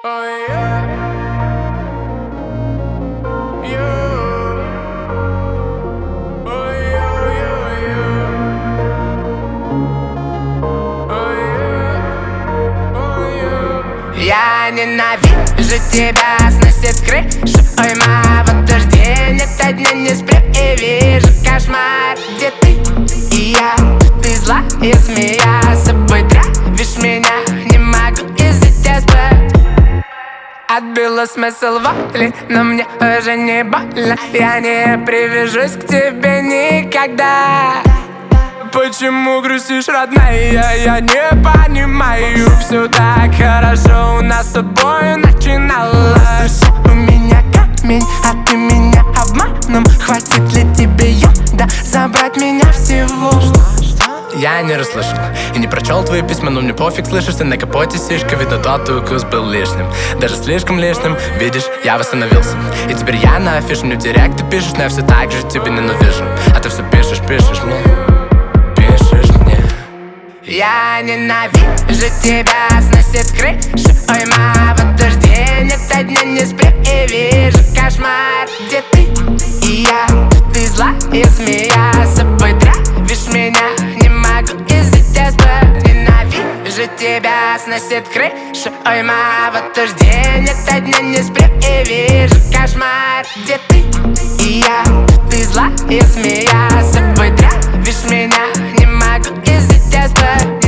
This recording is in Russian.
Я ненавижу тебя, сносит крышу. Ой, ма, вот уж день ото дня не сплю и вижу кошмар, где ты и я. Ты зла и змея, с собой травишь меня. Не могу из-за тебя спать. Отбила смысл воли, но мне уже не больно. Я не привяжусь к тебе никогда. Почему грустишь, родная? Я не понимаю. Все так хорошо у нас с тобой начиналось. У меня камень, а ты меня обманом. Хватит ли тебе яда забрать меня всего? Я не расслышал и не прочел твои письма, но мне пофиг, слышишь, ты на капоте сишка. Видно, тот укус был лишним, даже слишком лишним. Видишь, я восстановился, и теперь я на афише. Мне в директ ты пишешь, но я все так же тебя ненавижу. А ты все пишешь мне. Я ненавижу тебя, сносит крышу. Ой, ма, вот уж день ото дня не сплю и вижу кошмар, где ты и я. Ты зла и змея, с собой травишь меня. Не могу из-за тебя спать. Ненавижу тебя, сносит крышу. Ой, ма, вот уж день ото дня не сплю и вижу кошмар, где ты и я. Ты зла и змея, с собой травишь меня. Не могу из-за тебя спать.